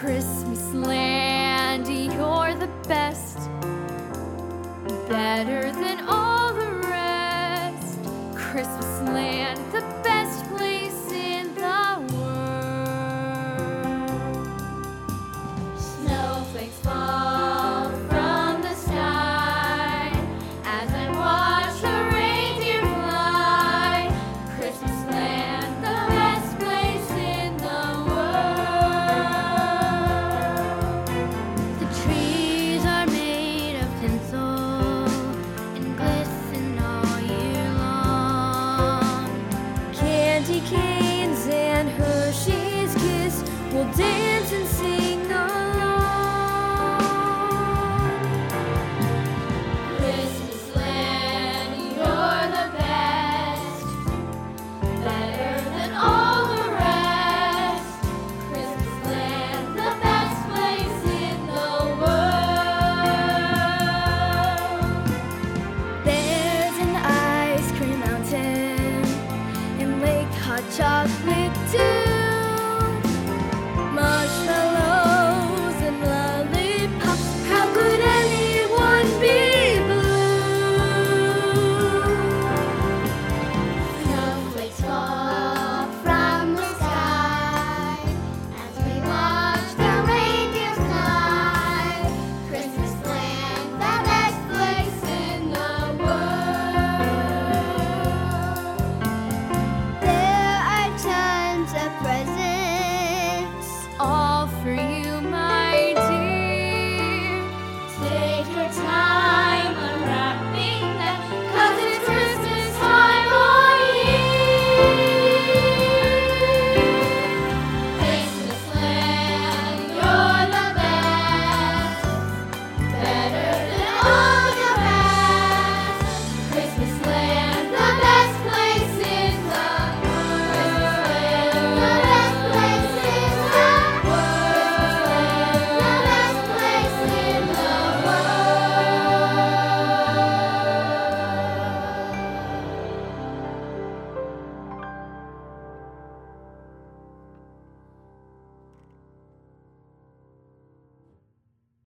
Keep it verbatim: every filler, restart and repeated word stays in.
Christmas land, you're the best, better than all the rest. Christmas land, the best place in the world. Snowflakes fall from the sky as I watch the reindeer fly. Christmas land, the best place in the world. The trees are made of tinsel and glisten all year long. Candy canes and Hershey's Kiss will dance